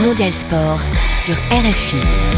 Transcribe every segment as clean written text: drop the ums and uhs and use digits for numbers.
Mondial Sport sur RFI.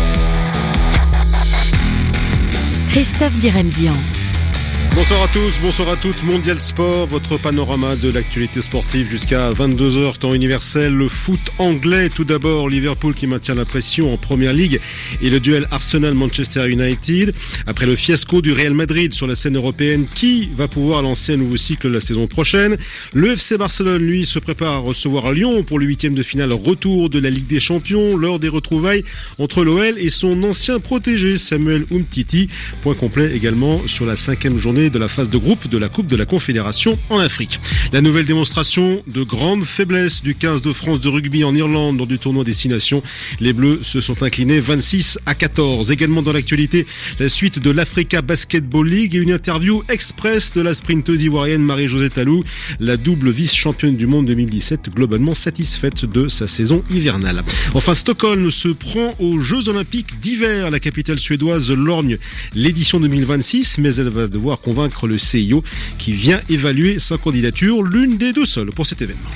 Christophe Diremzian. Bonsoir à tous, bonsoir à toutes. Mondial Sport, votre panorama de l'actualité sportive jusqu'à 22h, temps universel. Le foot anglais, tout d'abord, Liverpool qui maintient la pression en Première Ligue et le duel Arsenal-Manchester United. Après le fiasco du Real Madrid sur la scène européenne, qui va pouvoir lancer un nouveau cycle la saison prochaine? Le FC Barcelone, lui, se prépare à recevoir Lyon pour le 8e de finale retour de la Ligue des Champions lors des retrouvailles entre l'OL et son ancien protégé Samuel Umtiti. Point complet également sur la 5e journée de la phase de groupe de la Coupe de la Confédération en Afrique. La nouvelle démonstration de grande faiblesse du 15 de France de rugby en Irlande lors du tournoi des 6 nations. Les Bleus se sont inclinés 26-14. Également dans l'actualité, la suite de l'Africa Basketball League et une interview express de la sprinteuse ivoirienne Marie-Josée Talou, la double vice-championne du monde 2017, globalement satisfaite de sa saison hivernale. Enfin, Stockholm se prend aux Jeux Olympiques d'hiver. La capitale suédoise lorgne l'édition 2026, mais elle va devoir convaincre le CIO qui vient évaluer sa candidature, l'une des deux seules pour cet événement.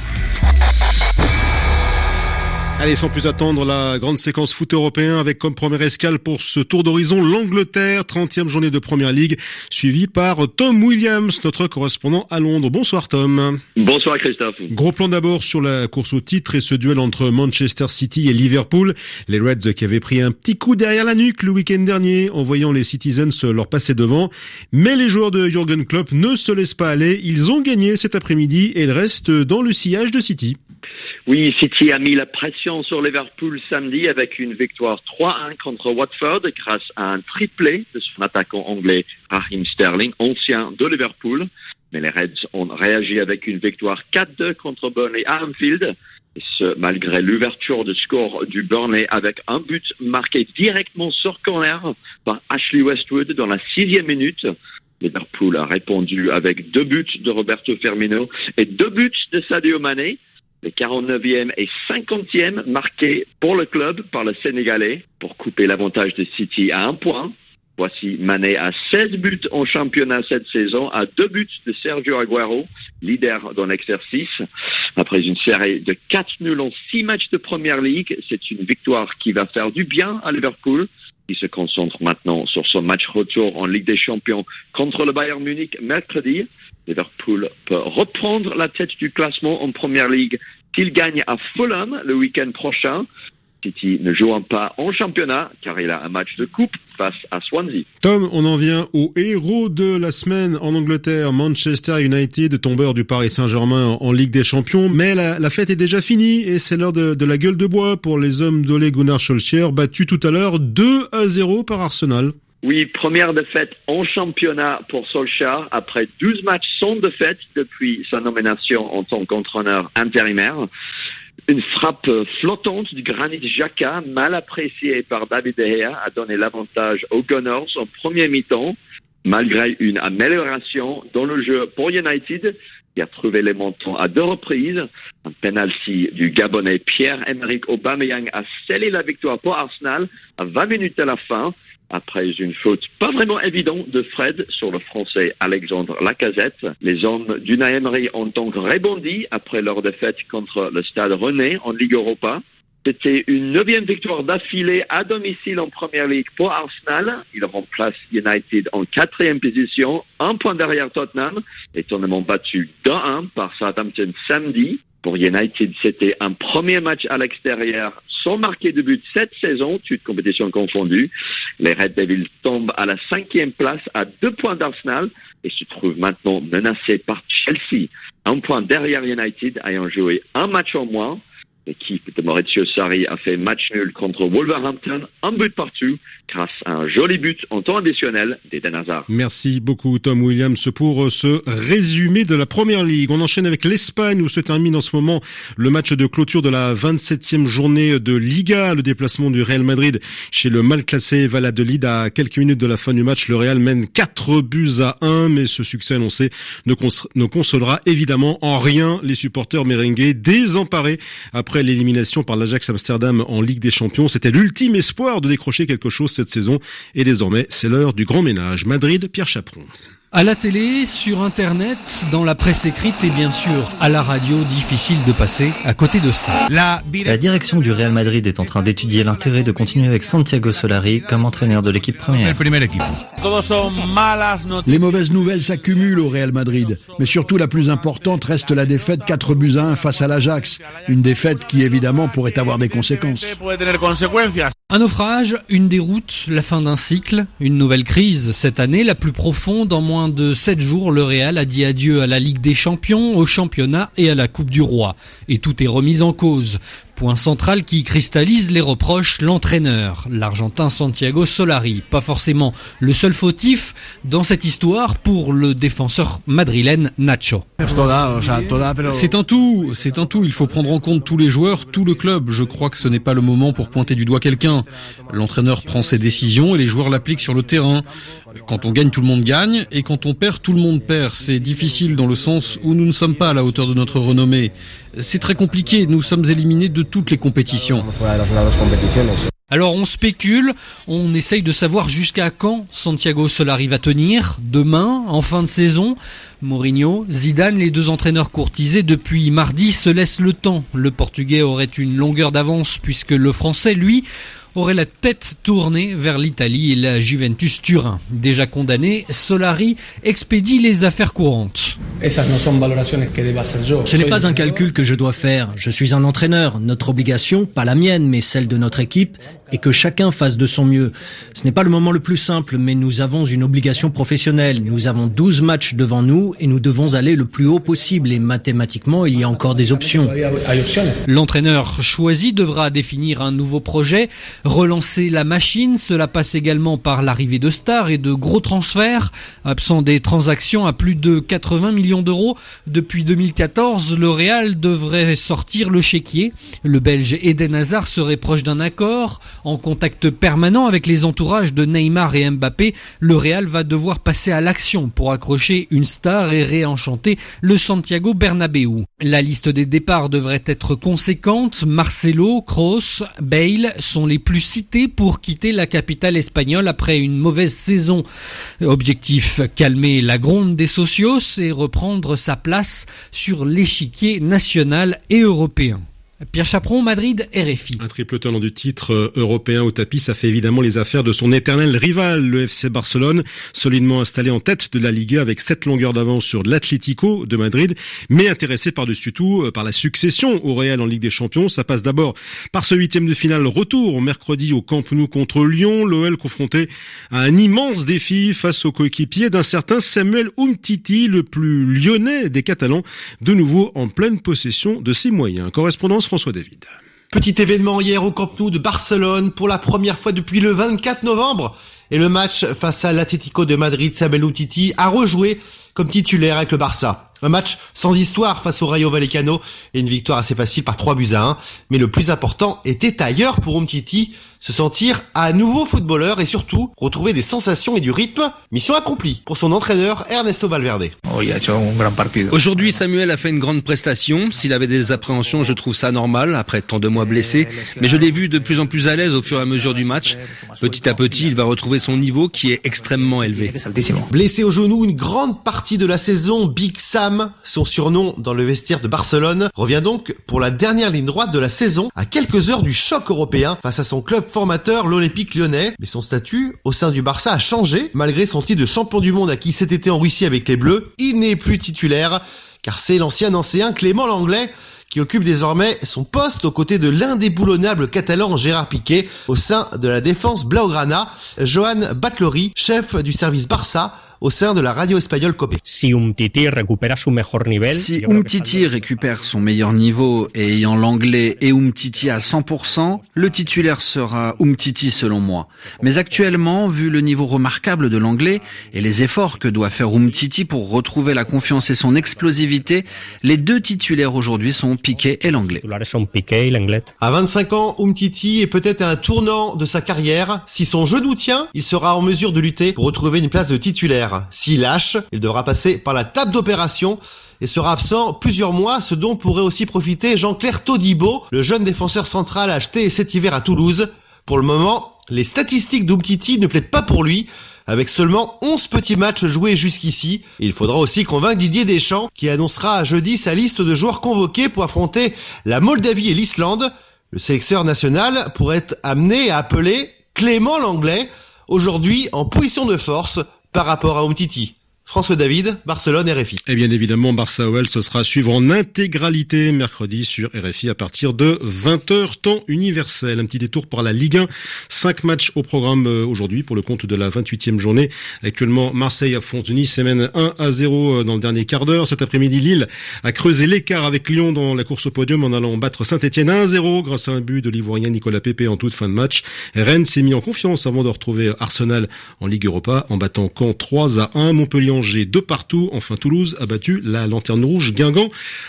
Allez, sans plus attendre, la grande séquence foot européen avec comme première escale pour ce tour d'horizon l'Angleterre, 30e journée de Première Ligue, suivi par Tom Williams, notre correspondant à Londres. Bonsoir Tom. Bonsoir Christophe. Gros plan d'abord sur la course au titre et ce duel entre Manchester City et Liverpool. Les Reds qui avaient pris un petit coup derrière la nuque le week-end dernier en voyant les Citizens leur passer devant. Mais les joueurs de Jürgen Klopp ne se laissent pas aller. Ils ont gagné cet après-midi et ils restent dans le sillage de City. Oui, City a mis la pression sur Liverpool samedi avec une victoire 3-1 contre Watford grâce à un triplé de son attaquant anglais Raheem Sterling, ancien de Liverpool. Mais les Reds ont réagi avec une victoire 4-2 contre Burnley à Anfield. Et ce, malgré l'ouverture de score du Burnley avec un but marqué directement sur corner par Ashley Westwood dans la 6e minute. Liverpool a répondu avec 2 buts de Roberto Firmino et 2 buts de Sadio Mané. Les 49e et 50e marqués pour le club par le Sénégalais pour couper l'avantage de City à 1 point. Voici Mané à 16 buts en championnat cette saison, à 2 buts de Sergio Aguero, leader dans l'exercice. Après une série de 4 nuls en 6 matchs de Première Ligue, c'est une victoire qui va faire du bien à Liverpool, qui se concentre maintenant sur son match retour en Ligue des Champions contre le Bayern Munich mercredi. Liverpool peut reprendre la tête du classement en Première Ligue s'il gagne à Fulham le week-end prochain. City ne jouant pas en championnat car il a un match de coupe face à Swansea. Tom, on en vient au héros de la semaine en Angleterre, Manchester United, tombeur du Paris Saint-Germain en Ligue des Champions. Mais la fête est déjà finie et c'est l'heure de la gueule de bois pour les hommes d'Ole Gunnar Solskjaer, battus tout à l'heure 2-0 par Arsenal. Oui, première défaite en championnat pour Solskjaer après 12 matchs sans défaite depuis sa nomination en tant qu'entraîneur intérimaire. Une frappe flottante du Granit Xhaka, mal appréciée par David De Gea, a donné l'avantage aux Gunners en premier mi-temps, malgré une amélioration dans le jeu pour United, qui a trouvé les montants à 2 reprises. Un penalty du Gabonais Pierre-Emerick Aubameyang a scellé la victoire pour Arsenal à 20 minutes à la fin, après une faute pas vraiment évidente de Fred sur le Français Alexandre Lacazette. Les hommes d'Unai Emery ont donc rebondi après leur défaite contre le Stade Rennais en Ligue Europa. C'était une 9e victoire d'affilée à domicile en Première Ligue pour Arsenal. Il remplace United en 4e position, 1 point derrière Tottenham, étonnamment battu 2-1 par Southampton samedi. Pour United, c'était un premier match à l'extérieur sans marquer de but cette saison, toutes compétitions confondues. Les Red Devils tombent à la 5e place à 2 points d'Arsenal et se trouvent maintenant menacés par Chelsea. 1 point derrière United ayant joué un match en moins. L'équipe de Maurizio Sarri a fait match nul contre Wolverhampton, 1 but partout, grâce à un joli but en temps additionnel d'Eden Hazard. Merci beaucoup Tom Williams pour ce résumé de la Première Ligue. On enchaîne avec l'Espagne où se termine en ce moment le match de clôture de la 27e journée de Liga. Le déplacement du Real Madrid chez le mal classé Valladolid. À quelques minutes de la fin du match, le Real mène 4-1, mais ce succès annoncé ne consolera évidemment en rien les supporters merengues désemparés après l'élimination par l'Ajax Amsterdam en Ligue des Champions. C'était l'ultime espoir de décrocher quelque chose cette saison et désormais c'est l'heure du grand ménage. Madrid, Pierre Chaperon. À la télé, sur Internet, dans la presse écrite et bien sûr à la radio, difficile de passer à côté de ça. La direction du Real Madrid est en train d'étudier l'intérêt de continuer avec Santiago Solari comme entraîneur de l'équipe première. Les mauvaises nouvelles s'accumulent au Real Madrid, mais surtout la plus importante reste la défaite 4-1 face à l'Ajax. Une défaite qui évidemment pourrait avoir des conséquences. Un naufrage, une déroute, la fin d'un cycle, une nouvelle crise. Cette année, la plus profonde. En moins de 7 jours, le Real a dit adieu à la Ligue des Champions, au championnat et à la Coupe du Roi. Et tout est remis en cause. Point central qui cristallise les reproches, l'entraîneur, l'Argentin Santiago Solari. Pas forcément le seul fautif dans cette histoire pour le défenseur madrilène Nacho. C'est un tout, il faut prendre en compte tous les joueurs, tout le club. Je crois que ce n'est pas le moment pour pointer du doigt quelqu'un. L'entraîneur prend ses décisions et les joueurs l'appliquent sur le terrain. Quand on gagne, tout le monde gagne, et quand on perd, tout le monde perd. C'est difficile dans le sens où nous ne sommes pas à la hauteur de notre renommée. C'est très compliqué, nous sommes éliminés de toutes les compétitions. Alors on spécule, on essaye de savoir jusqu'à quand Santiago Solari va tenir. Demain, en fin de saison, Mourinho, Zidane, les deux entraîneurs courtisés depuis mardi se laissent le temps. Le Portugais aurait une longueur d'avance puisque le Français, lui, aurait la tête tournée vers l'Italie et la Juventus Turin. Déjà condamné, Solari expédie les affaires courantes. Ce n'est pas un calcul que je dois faire. Je suis un entraîneur. Notre obligation, pas la mienne, mais celle de notre équipe, est que chacun fasse de son mieux. Ce n'est pas le moment le plus simple, mais nous avons une obligation professionnelle. Nous avons 12 matchs devant nous et nous devons aller le plus haut possible. Et mathématiquement, il y a encore des options. L'entraîneur choisi devra définir un nouveau projet, relancer la machine. Cela passe également par l'arrivée de stars et de gros transferts. Absent des transactions à plus de 80 millions d'euros depuis 2014, le Real devrait sortir le chéquier. Le Belge Eden Hazard serait proche d'un accord. En contact permanent avec les entourages de Neymar et Mbappé, le Real va devoir passer à l'action pour accrocher une star et réenchanter le Santiago Bernabéu. La liste des départs devrait être conséquente. Marcelo, Kroos, Bale sont les plus cités pour quitter la capitale espagnole après une mauvaise saison. Objectif, calmer la gronde des socios et reprendre sa place sur l'échiquier national et européen. Pierre Chaperon, Madrid, RFI. Un triple tenant du titre européen au tapis, ça fait évidemment les affaires de son éternel rival, le FC Barcelone, solidement installé en tête de la Liga avec 7 longueurs d'avance sur l'Atlético de Madrid, mais intéressé par-dessus tout par la succession au Real en Ligue des Champions. Ça passe d'abord par ce 8e de finale retour mercredi au Camp Nou contre Lyon. L'OL confronté à un immense défi face au coéquipier d'un certain Samuel Umtiti, le plus lyonnais des Catalans, de nouveau en pleine possession de ses moyens. Correspondance François David. Petit événement hier au Camp Nou de Barcelone pour la première fois depuis le 24 novembre. Et le match face à l'Atlético de Madrid, Samuel Umtiti a rejoué comme titulaire avec le Barça. Un match sans histoire face au Rayo Vallecano et une victoire assez facile par 3-1. Mais le plus important était ailleurs pour Umtiti, se sentir à nouveau footballeur et surtout retrouver des sensations et du rythme. Mission accomplie pour son entraîneur Ernesto Valverde. Aujourd'hui, Samuel a fait une grande prestation. S'il avait des appréhensions, je trouve ça normal après tant de mois blessé. Mais je l'ai vu de plus en plus à l'aise au fur et à mesure du match. Petit à petit, il va retrouver son niveau qui est extrêmement élevé. Blessé au genou une grande partie de la saison, Big Sam, son surnom dans le vestiaire de Barcelone, revient donc pour la dernière ligne droite de la saison à quelques heures du choc européen face à son club formateur, l'Olympique Lyonnais. Mais son statut au sein du Barça a changé. Malgré son titre de champion du monde acquis cet été en Russie avec les Bleus, il n'est plus titulaire car c'est l'ancien ancien Clément Lenglet qui occupe désormais son poste aux côtés de l'indéboulonnable catalan Gérard Piqué au sein de la défense blaugrana. Joan Batllori, chef du service Barça au sein de la radio espagnole COPE. Si Umtiti récupère son meilleur niveau et ayant Lenglet et Umtiti à 100%, le titulaire sera Umtiti selon moi. Mais actuellement, vu le niveau remarquable de Lenglet et les efforts que doit faire Umtiti pour retrouver la confiance et son explosivité, les deux titulaires aujourd'hui sont Piqué et Lenglet. À 25 ans, Umtiti est peut-être à un tournant de sa carrière. Si son genou tient, il sera en mesure de lutter pour retrouver une place de titulaire. S'il lâche, il devra passer par la table d'opération et sera absent plusieurs mois, ce dont pourrait aussi profiter Jean-Claire Todibo, le jeune défenseur central acheté cet hiver à Toulouse. Pour le moment, les statistiques d'Umtiti ne plaident pas pour lui, avec seulement 11 petits matchs joués jusqu'ici. Il faudra aussi convaincre Didier Deschamps, qui annoncera jeudi sa liste de joueurs convoqués pour affronter la Moldavie et l'Islande. Le sélectionneur national pourrait être amené à appeler Clément Lenglet, aujourd'hui en position de force par rapport à Umtiti. François David, Barcelone, RFI. Et bien évidemment, Barça-OL, ce sera à suivre en intégralité mercredi sur RFI à partir de 20h, temps universel. Un petit détour par la Ligue 1. 5 matchs au programme aujourd'hui pour le compte de la 28e journée. Actuellement, Marseille affronte Nice et mène 1-0 dans le dernier quart d'heure. Cet après-midi, Lille a creusé l'écart avec Lyon dans la course au podium en allant battre Saint-Etienne 1-0 grâce à un but de l'Ivoirien Nicolas Pepe en toute fin de match. Rennes s'est mis en confiance avant de retrouver Arsenal en Ligue Europa en battant Caen 3-1. Montpellier Angers 2 partout. Enfin, Toulouse a battu la Lanterne Rouge Guingamp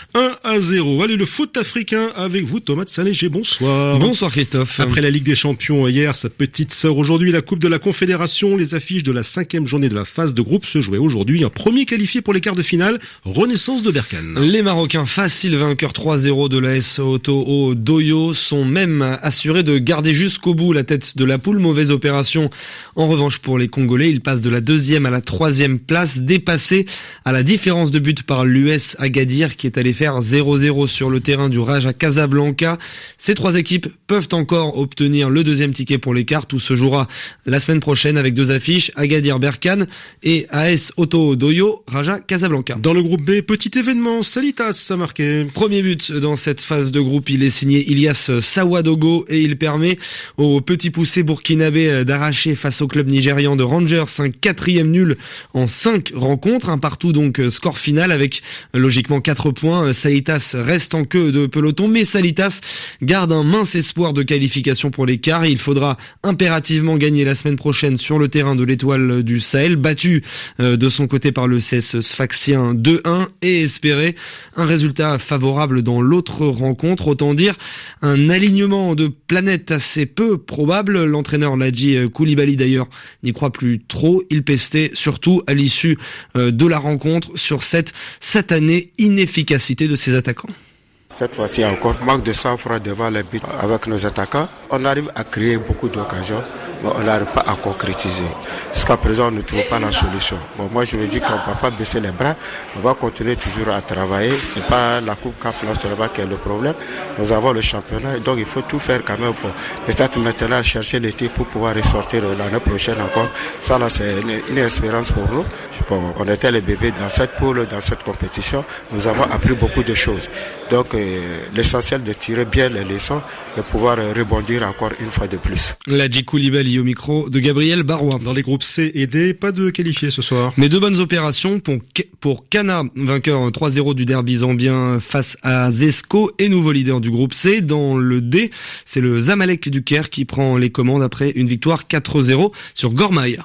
1-0. Allez, le foot africain avec vous, Thomas de Saint-Léger. Bonsoir. Bonsoir, Christophe. Après la Ligue des Champions hier, sa petite sœur aujourd'hui, la Coupe de la Confédération, les affiches de la 5e journée de la phase de groupe se jouaient aujourd'hui. Un premier qualifié pour les quarts de finale, Renaissance de Berkane. Les Marocains, faciles vainqueurs 3-0 de l'AS Oto Doyo, sont même assurés de garder jusqu'au bout la tête de la poule. Mauvaise opération. En revanche, pour les Congolais, ils passent de la 2e à la 3e place, dépassé à la différence de but par l'US Agadir qui est allé faire 0-0 sur le terrain du Raja Casablanca. Ces 3 équipes peuvent encore obtenir le 2e ticket pour les quarts. Tout se jouera la semaine prochaine avec 2 affiches, Agadir Berkane et AS Oto Doyo Raja Casablanca. Dans le groupe B, petit événement, Salitas a marqué. Premier but dans cette phase de groupe, il est signé Ilyas Sawadogo et il permet au petit poussé burkinabé d'arracher face au club nigérian de Rangers un 4e nul en 5 rencontres, un partout donc score final avec logiquement 4 points. Salitas reste en queue de peloton, mais Salitas garde un mince espoir de qualification pour les quarts. Il faudra impérativement gagner la semaine prochaine sur le terrain de l'Étoile du Sahel, battu de son côté par le CS Sfaxien 2-1 et espérer un résultat favorable dans l'autre rencontre. Autant dire un alignement de planètes assez peu probable. L'entraîneur Ladji Koulibaly d'ailleurs n'y croit plus trop. Il pestait surtout à l'issue de la rencontre sur cette satanée inefficacité de ses attaquants. Cette fois-ci encore, manque de sang-froid devant les buts avec nos attaquants. On arrive à créer beaucoup d'occasions, mais on n'arrive pas à concrétiser. Jusqu'à présent, on ne trouve pas la solution. Bon, moi, je me dis qu'on ne va pas baisser les bras. On va continuer toujours à travailler. C'est pas la Coupe CAF seulement qui est le problème. Nous avons le championnat, donc il faut tout faire quand même pour peut-être maintenant chercher les titres pour pouvoir ressortir l'année prochaine encore. Ça, là, c'est une espérance pour nous. Bon, on était les bébés dans cette poule, dans cette compétition. Nous avons appris beaucoup de choses. Donc, l'essentiel de tirer bien les leçons et pouvoir rebondir encore une fois de plus. Ladji Koulibaly au micro de Gabriel Barois. Dans les groupes C et D, pas de qualifiés ce soir. Mais 2 bonnes opérations pour Cana, vainqueur 3-0 du derby zambien face à Zesco et nouveau leader du groupe C. Dans le D, c'est le Zamalek du Caire qui prend les commandes après une victoire 4-0 sur Gormaïa.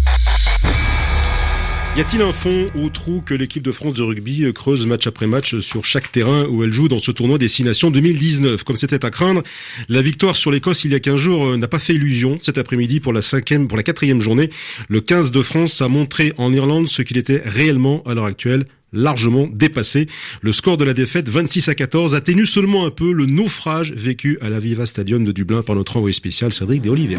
Y a-t-il un fond ou trou que l'équipe de France de rugby creuse match après match sur chaque terrain où elle joue dans ce tournoi Destination 2019? Comme c'était à craindre, la victoire sur l'Écosse il y a 15 jours n'a pas fait illusion. Cet après-midi pour la 4e journée, le 15 de France a montré en Irlande ce qu'il était réellement à l'heure actuelle, largement dépassé. Le score de la défaite 26-14 atténue seulement un peu le naufrage vécu à l'Aviva Stadium de Dublin par notre envoyé spécial Cédric de Olivier.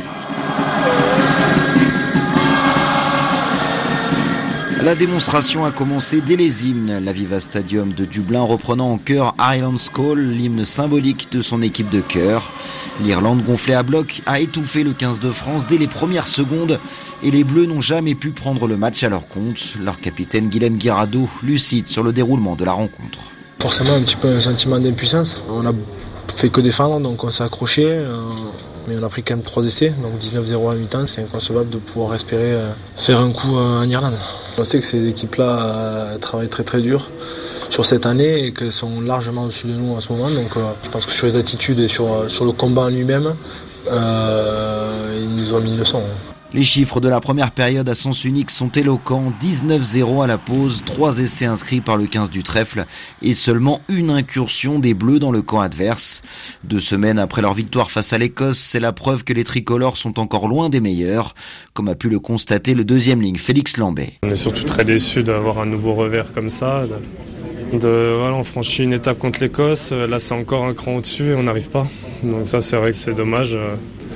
La démonstration a commencé dès les hymnes. L'Aviva Stadium de Dublin reprenant en chœur Ireland's Call, l'hymne symbolique de son équipe de cœur. L'Irlande gonflée à bloc a étouffé le 15 de France dès les premières secondes et les Bleus n'ont jamais pu prendre le match à leur compte. Leur capitaine Guilhem Guirado lucide sur le déroulement de la rencontre. Forcément un petit peu un sentiment d'impuissance. On a fait que défendre, donc on s'est accroché. Mais on a pris quand même 3 essais, donc 19-0 à 8 ans, c'est inconcevable de pouvoir espérer faire un coup en Irlande. On sait que ces équipes-là travaillent très très dur sur cette année et qu'elles sont largement au-dessus de nous en ce moment. Donc je pense que sur les attitudes et sur le combat en lui-même, ils nous ont mis une leçon. Les chiffres de la première période à sens unique sont éloquents. 19-0 à la pause, 3 essais inscrits par le 15 du trèfle et seulement une incursion des Bleus dans le camp adverse. 2 semaines après leur victoire face à l'Écosse, c'est la preuve que les tricolores sont encore loin des meilleurs, comme a pu le constater le 2e ligne Félix Lambet. On est surtout très déçus d'avoir un nouveau revers comme ça. Voilà, on franchit une étape contre l'Écosse, là c'est encore un cran au-dessus et on n'arrive pas. Donc ça c'est vrai que c'est dommage.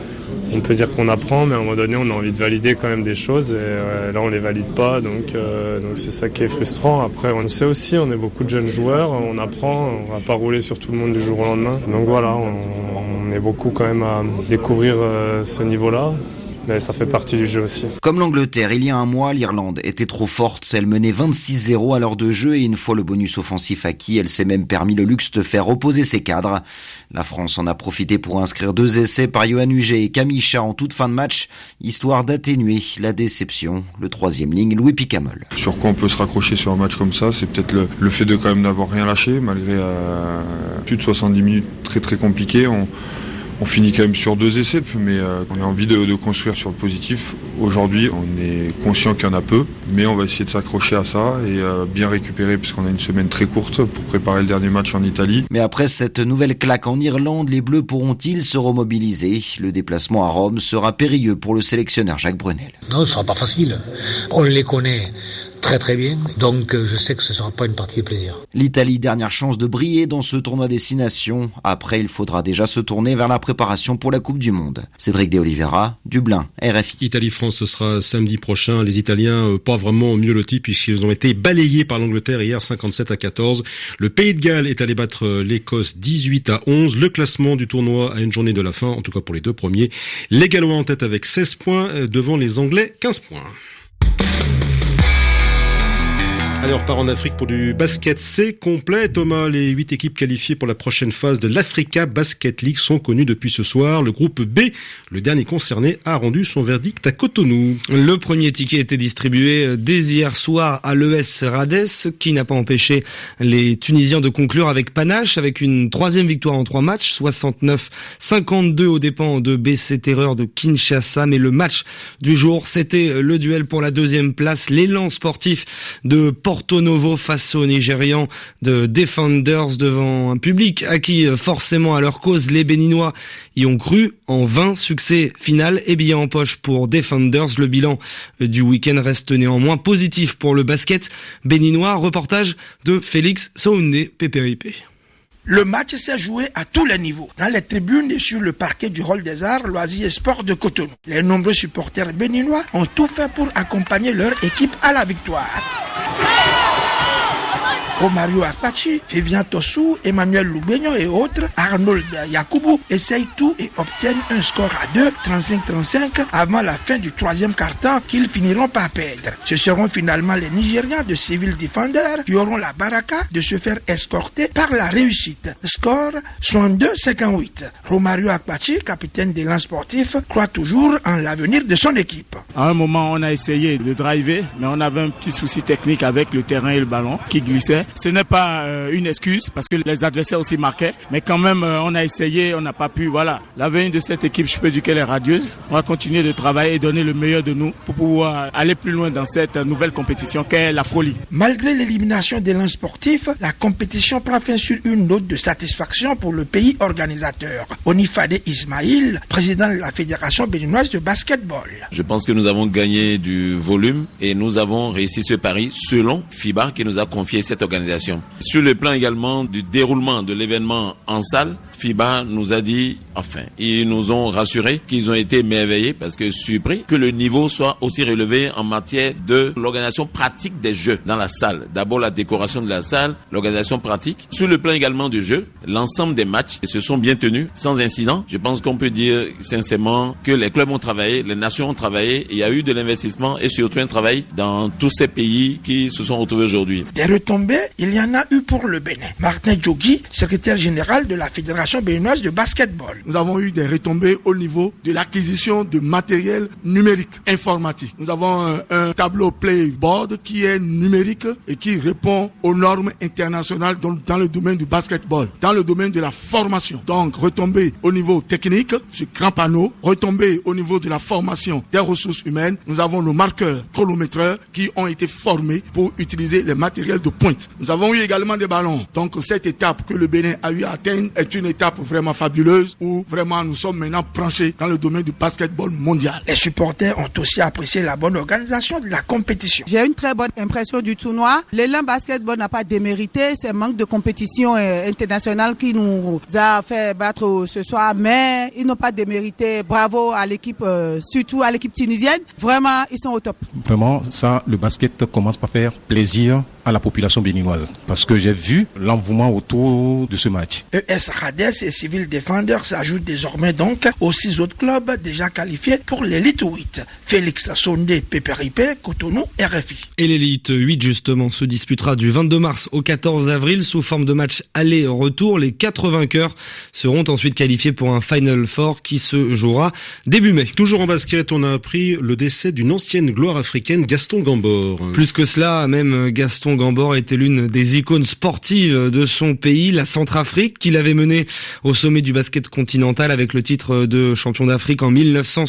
On peut dire qu'on apprend, mais à un moment donné, on a envie de valider quand même des choses, et là, on les valide pas, donc c'est ça qui est frustrant. Après, on le sait aussi, on est beaucoup de jeunes joueurs, on apprend, on va pas rouler sur tout le monde du jour au lendemain. Donc voilà, on est beaucoup quand même à découvrir ce niveau-là. Mais ça fait partie du jeu aussi. Comme l'Angleterre, il y a un mois, l'Irlande était trop forte. Elle menait 26-0 à l'heure de jeu et une fois le bonus offensif acquis, elle s'est même permis le luxe de faire reposer ses cadres. La France en a profité pour inscrire 2 essais par Yoann Huget et Camille Chat en toute fin de match, histoire d'atténuer la déception. Le 3e ligne, Louis Picamol. Sur quoi on peut se raccrocher sur un match comme ça, c'est peut-être le fait de quand même n'avoir rien lâché, malgré plus de 70 minutes très très compliquées. On finit quand même sur 2 essais, mais on a envie de construire sur le positif. Aujourd'hui, on est conscient qu'il y en a peu, mais on va essayer de s'accrocher à ça et bien récupérer, puisqu'on a une semaine très courte pour préparer le dernier match en Italie. Mais après cette nouvelle claque en Irlande, les Bleus pourront-ils se remobiliser ? Le déplacement à Rome sera périlleux pour le sélectionneur Jacques Brunel. Non, ce ne sera pas facile. On les connaît très très bien, donc je sais que ce ne sera pas une partie de plaisir. L'Italie, dernière chance de briller dans ce tournoi Destination. Après, il faudra déjà se tourner vers la préparation pour la Coupe du Monde. Cédric De Oliveira, Dublin, RFI. Italie-France, ce sera samedi prochain. Les Italiens, pas vraiment mieux lotis puisqu'ils ont été balayés par l'Angleterre hier 57-14. Le Pays de Galles est allé battre l'Écosse 18-11. Le classement du tournoi à une journée de la fin, en tout cas pour les 2 premiers. Les Gallois en tête avec 16 points devant les Anglais 15 points. Allez, on repart en Afrique pour du basket. C'est complet, Thomas. Les 8 équipes qualifiées pour la prochaine phase de l'Africa Basket League sont connues depuis ce soir. Le groupe B, le dernier concerné, a rendu son verdict à Cotonou. Le premier ticket a été distribué dès hier soir à l'ES Radès, ce qui n'a pas empêché les Tunisiens de conclure avec panache, avec une 3e victoire en 3 matchs, 69-52 aux dépens de BC Terreur de Kinshasa. Mais le match du jour, c'était le duel pour la 2e place, l'élan sportif de Porto Novo face aux Nigérians de Defenders devant un public acquis forcément à leur cause. Les Béninois y ont cru en 20 succès final et billets en poche pour Defenders. Le bilan du week-end reste néanmoins positif pour le basket béninois. Reportage de Félix Soundé, PPRIP. Le match s'est joué à tous les niveaux, dans les tribunes et sur le parquet du Hall des Arts, Loisirs et Sports de Cotonou. Les nombreux supporters béninois ont tout fait pour accompagner leur équipe à la victoire. Romario Apache, Févian Tossou, Emmanuel Loubegno et autres, Arnold Yakubu essayent tout et obtiennent un score à 2, 35-35, avant la fin du 3e quart-temps qu'ils finiront par perdre. Ce seront finalement les Nigérians de Civil Defender qui auront la baraka de se faire escorter par la réussite. Score 62-58. Romario Apache, capitaine d'élan sportif, croit toujours en l'avenir de son équipe. À un moment, on a essayé de driver, mais on avait un petit souci technique avec le terrain et le ballon qui glissait. Ce n'est pas une excuse parce que les adversaires aussi marquaient, mais quand même on a essayé, on n'a pas pu. Voilà, l'avenir de cette équipe, je peux dire qu'elle est radieuse. On va continuer de travailler et donner le meilleur de nous pour pouvoir aller plus loin dans cette nouvelle compétition qu'est la folie. Malgré l'élimination d'élan sportif, la compétition prend fin sur une note de satisfaction pour le pays organisateur. Onifade Ismail, président de la Fédération béninoise de basketball. Je pense que nous avons gagné du volume et nous avons réussi ce pari selon FIBA qui nous a confié cette organisation. Sur le plan également du déroulement de l'événement en salle, FIBA nous a dit, ils nous ont rassuré qu'ils ont été merveillés parce que surpris que le niveau soit aussi relevé en matière de l'organisation pratique des jeux dans la salle. D'abord la décoration de la salle, l'organisation pratique. Sur le plan également du jeu, l'ensemble des matchs se sont bien tenus, sans incident. Je pense qu'on peut dire sincèrement que les clubs ont travaillé, les nations ont travaillé, il y a eu de l'investissement et surtout un travail dans tous ces pays qui se sont retrouvés aujourd'hui. Des retombées, il y en a eu pour le Bénin. Martin Djogui, secrétaire général de la Fédération béninoise de basketball. Nous avons eu des retombées au niveau de l'acquisition de matériel numérique, informatique. Nous avons un tableau playboard qui est numérique et qui répond aux normes internationales dans le domaine du basketball, dans le domaine de la formation. Donc, retombées au niveau technique, sur grand panneau, retombées au niveau de la formation des ressources humaines. Nous avons nos marqueurs chronométreurs qui ont été formés pour utiliser les matériels de pointe. Nous avons eu également des ballons. Donc cette étape que le Bénin a eu à atteindre est une étape vraiment fabuleuse où vraiment nous sommes maintenant branchés dans le domaine du basketball mondial. Les supporters ont aussi apprécié la bonne organisation de la compétition. J'ai une très bonne impression du tournoi. L'élan basketball n'a pas démérité, c'est manque de compétition internationale qui nous a fait battre ce soir, mais ils n'ont pas démérité. Bravo à l'équipe, surtout à l'équipe tunisienne. Vraiment, ils sont au top. Vraiment, ça, le basket commence par faire plaisir à la population béninoise parce que j'ai vu l'engouement autour de ce match. ES Radès et Civil Defenders s'ajoutent désormais donc aux 6 autres clubs déjà qualifiés pour l'élite 8. Félix Sondé, Pépéripé, Cotonou, RFI. Et l'élite 8 justement se disputera du 22 mars au 14 avril sous forme de match aller-retour. Les 4 vainqueurs seront ensuite qualifiés pour un Final Four qui se jouera début mai. Toujours en basket, on a appris le décès d'une ancienne gloire africaine, Gaston Gambor. Plus que cela, même Gaston Gambor était l'une des icônes sportives de son pays, la Centrafrique, qu'il avait menée au sommet du basket continental avec le titre de champion d'Afrique en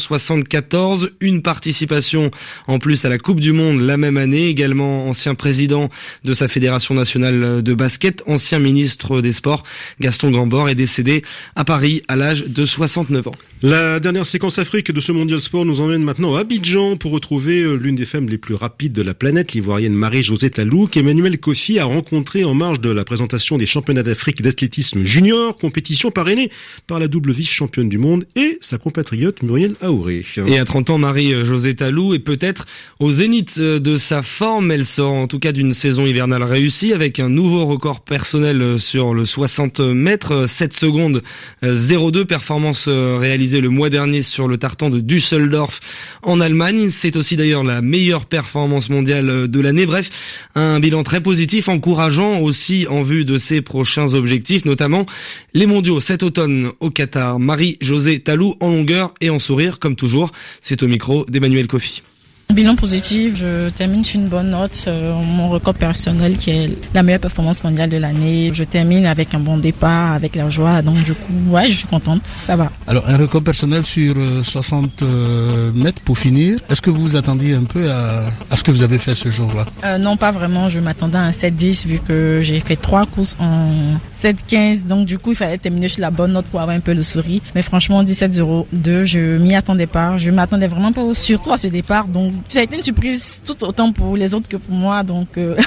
1974. Une participation en plus à la Coupe du Monde la même année. Également ancien président de sa fédération nationale de basket, ancien ministre des Sports. Gaston Gambor est décédé à Paris à l'âge de 69 ans. La dernière séquence Afrique de ce Mondial Sport nous emmène maintenant à Abidjan pour retrouver l'une des femmes les plus rapides de la planète, l'ivoirienne Marie-Josée Talou, qu'Emmanuel Kofi a rencontrée en marge de la présentation des championnats d'Afrique d'athlétisme junior, compétition parrainée par la double vice-championne du monde et sa compatriote Muriel Aouré. Et à 30 ans, Marie-Josée Talou est peut-être au zénith de sa forme. Elle sort en tout cas d'une saison hivernale réussie avec un nouveau record personnel sur le 60 mètres, 7 secondes 02, performance réalisée le mois dernier sur le tartan de Düsseldorf en Allemagne. C'est aussi d'ailleurs la meilleure performance mondiale de l'année. Bref, un bilan très positif, encourageant aussi en vue de ses prochains objectifs, notamment les mondiaux cet automne au Qatar. Marie-Josée Talou en longueur et en sourire comme toujours. C'est au micro d'Emmanuel Kofi. Bilan positif, je termine sur une bonne note, mon record personnel qui est la meilleure performance mondiale de l'année. Je termine avec un bon départ, avec la joie, donc du coup, ouais, je suis contente, ça va. Alors, un record personnel sur 60 mètres pour finir. Est-ce que vous vous attendiez un peu à ce que vous avez fait ce jour-là? Non, pas vraiment, je m'attendais à un 7-10 vu que j'ai fait 3 courses en 7-15, donc du coup, il fallait terminer sur la bonne note pour avoir un peu le sourire. Mais franchement, 17-02, je m'y attendais pas, je m'attendais vraiment pas surtout à ce départ, donc ça a été une surprise tout autant pour les autres que pour moi, donc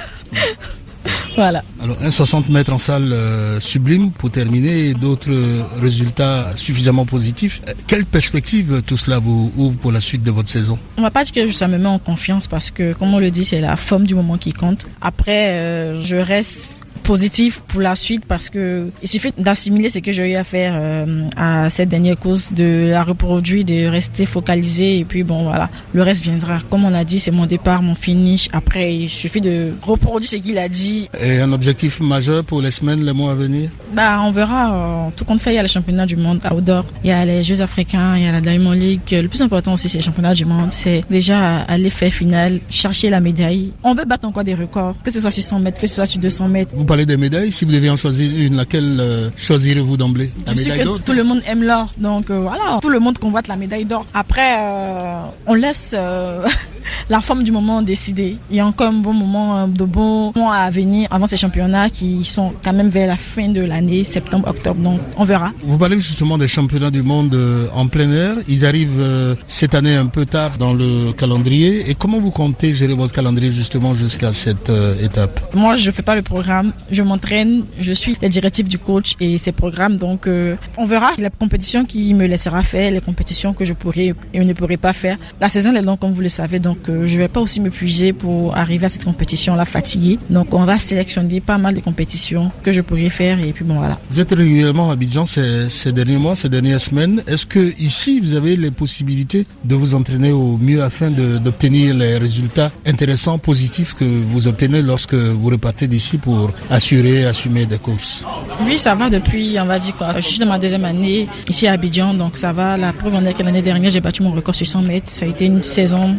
voilà. Alors, un 60 mètres en salle sublime pour terminer et d'autres résultats suffisamment positifs. Quelle perspective tout cela vous ouvre pour la suite de votre saison? On va pas dire que ça me met en confiance parce que, comme on le dit, c'est la forme du moment qui compte. Après, je reste positif pour la suite parce que il suffit d'assimiler ce que j'ai eu à faire à cette dernière course, de la reproduire, de rester focalisé et puis bon voilà, le reste viendra. Comme on a dit, c'est mon départ, mon finish. Après, il suffit de reproduire ce qu'il a dit. Et un objectif majeur pour les semaines, les mois à venir? On verra. Tout compte fait, il y a les championnats du monde outdoor, il y a les Jeux africains, il y a la Diamond League. Le plus important aussi, c'est les championnats du monde. C'est déjà aller faire finale, chercher la médaille. On veut battre encore des records, que ce soit sur 100 mètres, que ce soit sur 200 mètres. Vous parlez des médailles, si vous deviez en choisir une, laquelle choisirez-vous d'emblée? La médaille d'or? Tout le monde aime l'or, donc voilà, tout le monde convoite la médaille d'or. Après, on laisse la forme du moment décider. Il y a encore un bon moment, de bons mois à venir avant ces championnats qui sont quand même vers la fin de l'année, septembre, octobre, donc on verra. Vous parlez justement des championnats du monde en plein air. Ils arrivent cette année un peu tard dans le calendrier. Et comment vous comptez gérer votre calendrier justement jusqu'à cette étape? Moi, je fais pas le programme. Je m'entraîne, je suis les directives du coach et ses programmes, donc on verra la compétition qui me laissera faire, les compétitions que je pourrai et ne pourrai pas faire. La saison est longue comme vous le savez, donc je vais pas aussi me puiser pour arriver à cette compétition-là fatiguée. Donc on va sélectionner pas mal de compétitions que je pourrai faire et puis bon voilà. Vous êtes régulièrement à Abidjan ces derniers mois, ces dernières semaines. Est-ce que ici vous avez les possibilités de vous entraîner au mieux afin d'obtenir les résultats intéressants, positifs que vous obtenez lorsque vous repartez d'ici pour assumer des courses? Oui, ça va depuis, on va dire quoi. Je suis dans ma deuxième année ici à Abidjan, donc ça va. La preuve en est que l'année dernière, j'ai battu mon record sur 100 mètres. Ça a été une saison pleine de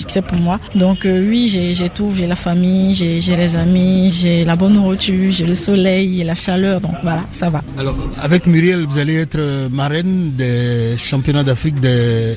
succès pour moi. Donc oui, j'ai tout, j'ai la famille, j'ai les amis, j'ai la bonne nourriture, j'ai le soleil, la chaleur, donc voilà, ça va. Alors avec Muriel, vous allez être marraine des championnats d'Afrique des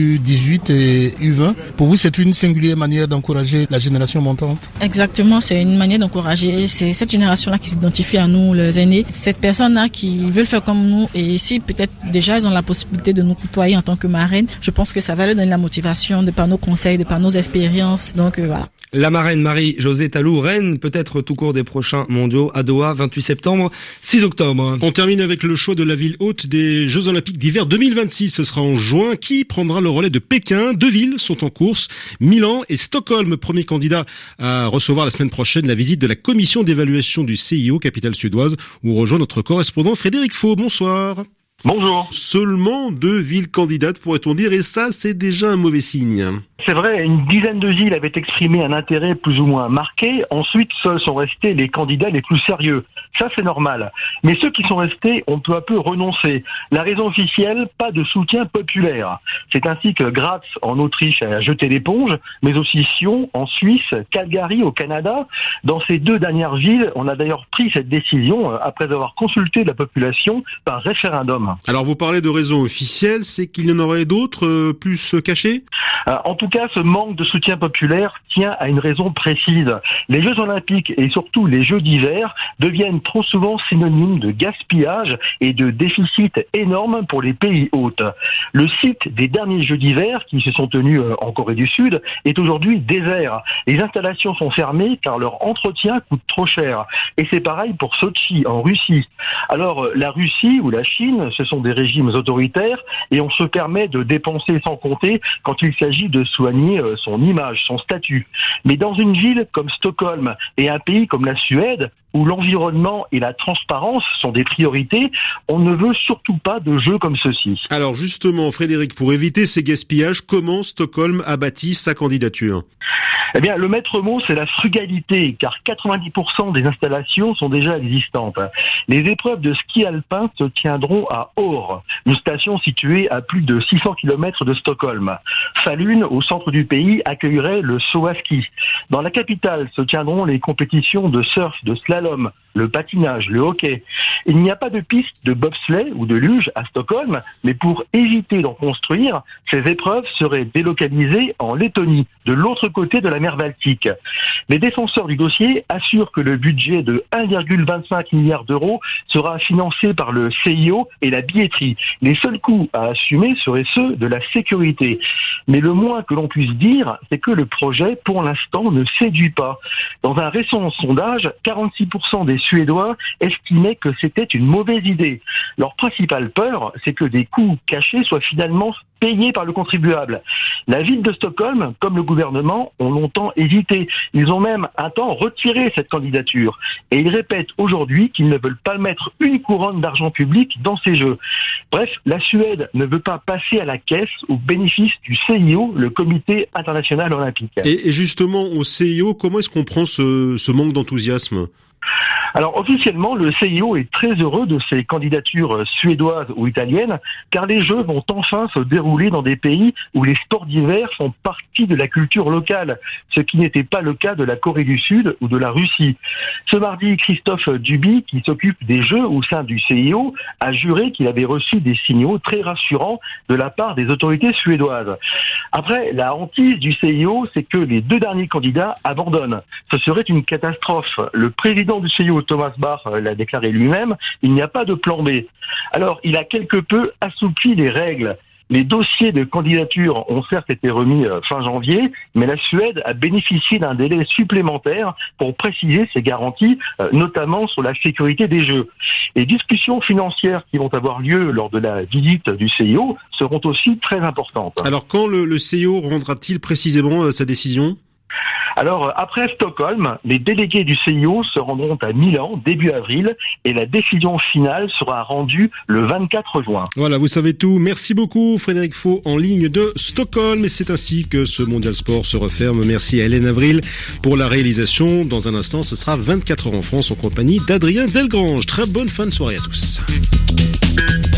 U18 et U20. Pour vous, c'est une singulière manière d'encourager la génération montante? Exactement, c'est une manière d'encourager, c'est cette génération-là qui s'identifie à nous, les aînés, cette personne-là qui veulent faire comme nous, et si peut-être déjà ils ont la possibilité de nous côtoyer en tant que marraine, je pense que ça va leur donner la motivation de par nos conseils, de par nos expériences, donc voilà. La marraine Marie-Josée Tallou, reine peut-être tout court des prochains mondiaux à Doha, 28 septembre, 6 octobre. On termine avec le choix de la ville hôte des Jeux Olympiques d'hiver 2026. Ce sera en juin. Qui prendra le relais de Pékin? 2 villes sont en course, Milan et Stockholm, premier candidat à recevoir la semaine prochaine la visite de la commission d'évaluation du CIO, capitale suédoise, où rejoint notre correspondant Frédéric Faux. Bonsoir. Bonjour. Seulement 2 villes candidates, pourrait-on dire, et ça, c'est déjà un mauvais signe. C'est vrai, une dizaine de villes avaient exprimé un intérêt plus ou moins marqué. Ensuite, seuls sont restés les candidats les plus sérieux. Ça, c'est normal. Mais ceux qui sont restés ont peu à peu renoncé. La raison officielle, pas de soutien populaire. C'est ainsi que Graz, en Autriche, a jeté l'éponge, mais aussi Sion, en Suisse, Calgary, au Canada. Dans ces 2 dernières villes, on a d'ailleurs pris cette décision après avoir consulté la population par référendum. Alors vous parlez de raisons officielles, c'est qu'il y en aurait d'autres plus cachées? En tout cas, ce manque de soutien populaire tient à une raison précise. Les Jeux Olympiques et surtout les Jeux d'hiver deviennent trop souvent synonymes de gaspillage et de déficit énorme pour les pays hôtes. Le site des derniers Jeux d'hiver, qui se sont tenus en Corée du Sud, est aujourd'hui désert. Les installations sont fermées car leur entretien coûte trop cher. Et c'est pareil pour Sochi, en Russie. Alors, la Russie ou la Chine, ce sont des régimes autoritaires et on se permet de dépenser sans compter quand il s'agit de soigner son image, son statut. Mais dans une ville comme Stockholm et un pays comme la Suède, où l'environnement et la transparence sont des priorités, on ne veut surtout pas de jeux comme ceux-ci. Alors justement, Frédéric, pour éviter ces gaspillages, comment Stockholm a bâti sa candidature? Eh bien, le maître mot, c'est la frugalité, car 90% des installations sont déjà existantes. Les épreuves de ski alpin se tiendront à Åre, une station située à plus de 600 km de Stockholm. Falun, au centre du pays, accueillerait le saut à ski. Dans la capitale se tiendront les compétitions de surf, de slalom, le patinage, le hockey. Il n'y a pas de piste de bobsleigh ou de luge à Stockholm, mais pour éviter d'en construire, ces épreuves seraient délocalisées en Lettonie, de l'autre côté de la mer Baltique. Les défenseurs du dossier assurent que le budget de 1,25 milliard d'euros sera financé par le CIO et la billetterie. Les seuls coûts à assumer seraient ceux de la sécurité. Mais le moins que l'on puisse dire, c'est que le projet, pour l'instant, ne séduit pas. Dans un récent sondage, 46% des Suédois estimaient que c'était une mauvaise idée. Leur principale peur, c'est que des coûts cachés soient finalement payés par le contribuable. La ville de Stockholm, comme le gouvernement, ont longtemps hésité. Ils ont même un temps retiré cette candidature. Et ils répètent aujourd'hui qu'ils ne veulent pas mettre une couronne d'argent public dans ces jeux. Bref, la Suède ne veut pas passer à la caisse au bénéfice du CIO, le Comité international olympique. Et justement, au CIO, comment est-ce qu'on prend ce manque d'enthousiasme ? Alors officiellement, le CIO est très heureux de ces candidatures suédoises ou italiennes, car les Jeux vont enfin se dérouler dans des pays où les sports d'hiver font partie de la culture locale, ce qui n'était pas le cas de la Corée du Sud ou de la Russie. Ce mardi, Christophe Duby, qui s'occupe des Jeux au sein du CIO, a juré qu'il avait reçu des signaux très rassurants de la part des autorités suédoises. Après, la hantise du CIO, c'est que les 2 derniers candidats abandonnent. Ce serait une catastrophe. Le président du CIO, Thomas Bach, l'a déclaré lui-même, il n'y a pas de plan B. Alors, il a quelque peu assoupli les règles. Les dossiers de candidature ont certes été remis fin janvier, mais la Suède a bénéficié d'un délai supplémentaire pour préciser ses garanties, notamment sur la sécurité des Jeux. Les discussions financières qui vont avoir lieu lors de la visite du CIO seront aussi très importantes. Alors, quand le CIO rendra-t-il précisément sa décision ? Alors, après Stockholm, les délégués du CIO se rendront à Milan début avril et la décision finale sera rendue le 24 juin. Voilà, vous savez tout. Merci beaucoup Frédéric Faux en ligne de Stockholm. Et c'est ainsi que ce Mondial Sport se referme. Merci à Hélène Avril pour la réalisation. Dans un instant, ce sera 24 heures en France en compagnie d'Adrien Delgrange. Très bonne fin de soirée à tous.